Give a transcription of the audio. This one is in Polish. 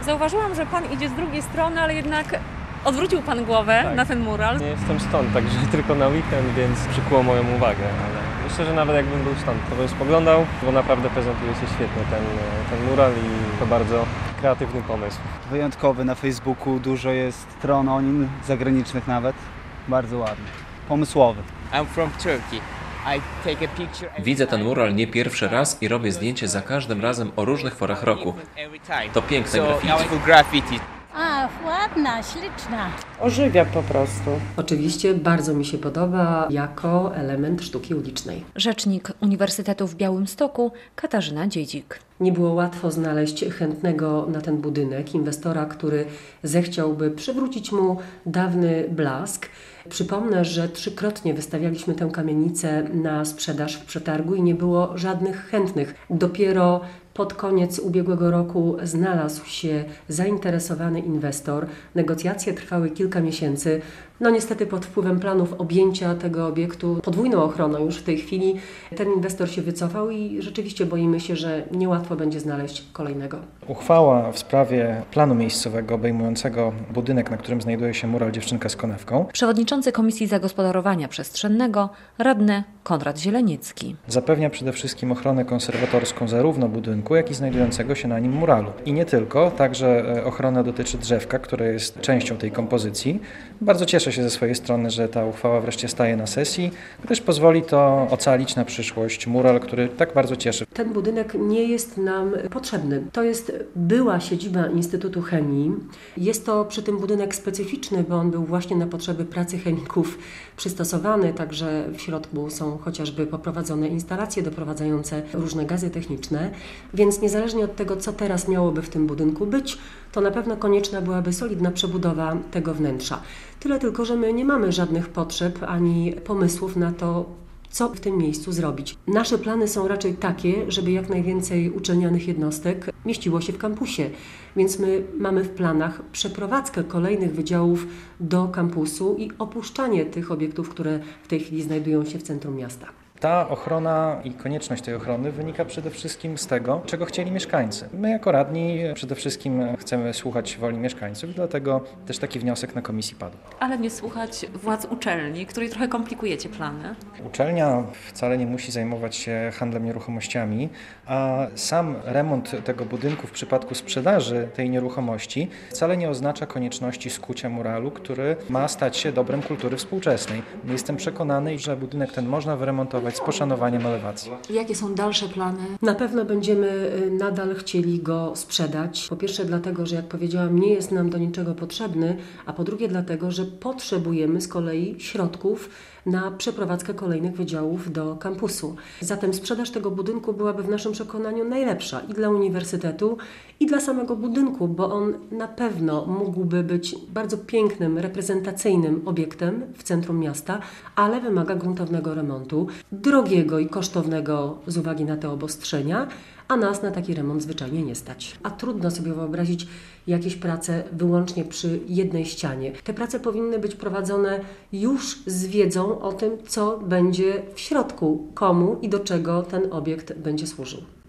Zauważyłam, że Pan idzie z drugiej strony, ale jednak odwrócił Pan głowę na ten mural. Nie jestem stąd, także tylko na weekend, więc przykuło moją uwagę, ale myślę, że nawet jakbym był stąd, to bym spoglądał, bo naprawdę prezentuje się świetnie ten mural i to bardzo kreatywny pomysł. Wyjątkowy na Facebooku, dużo jest stron o nim, zagranicznych nawet. Bardzo ładny, pomysłowy. I'm from Turkey. Widzę ten mural nie pierwszy raz i robię zdjęcie za każdym razem o różnych porach roku. To piękne graffiti. A, ładna, śliczna. Ożywia po prostu. Oczywiście bardzo mi się podoba jako element sztuki ulicznej. Rzecznik Uniwersytetu w Białymstoku Katarzyna Dziedzik. Nie było łatwo znaleźć chętnego na ten budynek, inwestora, który zechciałby przywrócić mu dawny blask. Przypomnę, że 3-krotnie wystawialiśmy tę kamienicę na sprzedaż w przetargu i nie było żadnych chętnych. Dopiero pod koniec ubiegłego roku znalazł się zainteresowany inwestor. Negocjacje trwały kilka miesięcy. No niestety pod wpływem planów objęcia tego obiektu podwójną ochroną już w tej chwili ten inwestor się wycofał i rzeczywiście boimy się, że niełatwo będzie znaleźć kolejnego. Uchwała w sprawie planu miejscowego obejmującego budynek, na którym znajduje się mural Dziewczynka z konewką. Przewodniczący Komisji Zagospodarowania Przestrzennego, radny Konrad Zieleniecki. Zapewnia przede wszystkim ochronę konserwatorską zarówno budynku, jak i znajdującego się na nim muralu. I nie tylko, także ochrona dotyczy drzewka, które jest częścią tej kompozycji. Bardzo cieszę się ze swojej strony, że ta uchwała wreszcie staje na sesji, gdyż pozwoli to ocalić na przyszłość mural, który tak bardzo cieszy. Ten budynek nie jest nam potrzebny. To jest była siedziba Instytutu Chemii. Jest to przy tym budynek specyficzny, bo on był właśnie na potrzeby pracy chemików przystosowany, także w środku są chociażby poprowadzone instalacje doprowadzające różne gazy techniczne, więc niezależnie od tego, co teraz miałoby w tym budynku być, to na pewno konieczna byłaby solidna przebudowa tego wnętrza. Tyle tylko, że my nie mamy żadnych potrzeb ani pomysłów na to, co w tym miejscu zrobić. Nasze plany są raczej takie, żeby jak najwięcej uczelnianych jednostek mieściło się w kampusie, więc my mamy w planach przeprowadzkę kolejnych wydziałów do kampusu i opuszczanie tych obiektów, które w tej chwili znajdują się w centrum miasta. Ta ochrona i konieczność tej ochrony wynika przede wszystkim z tego, czego chcieli mieszkańcy. My jako radni przede wszystkim chcemy słuchać woli mieszkańców, dlatego też taki wniosek na komisji padł. Ale nie słuchać władz uczelni, której trochę komplikujecie plany. Uczelnia wcale nie musi zajmować się handlem nieruchomościami, a sam remont tego budynku w przypadku sprzedaży tej nieruchomości wcale nie oznacza konieczności skucia muralu, który ma stać się dobrem kultury współczesnej. Jestem przekonany, że budynek ten można wyremontować z poszanowaniem elewacji. Jakie są dalsze plany? Na pewno będziemy nadal chcieli go sprzedać. Po pierwsze dlatego, że jak powiedziałam, nie jest nam do niczego potrzebny, a po drugie dlatego, że potrzebujemy z kolei środków na przeprowadzkę kolejnych wydziałów do kampusu. Zatem sprzedaż tego budynku byłaby w naszym przekonaniu najlepsza i dla uniwersytetu, i dla samego budynku, bo on na pewno mógłby być bardzo pięknym, reprezentacyjnym obiektem w centrum miasta, ale wymaga gruntownego remontu, drogiego i kosztownego z uwagi na te obostrzenia, a nas na taki remont zwyczajnie nie stać. A trudno sobie wyobrazić jakieś prace wyłącznie przy jednej ścianie. Te prace powinny być prowadzone już z wiedzą o tym, co będzie w środku, komu i do czego ten obiekt będzie służył.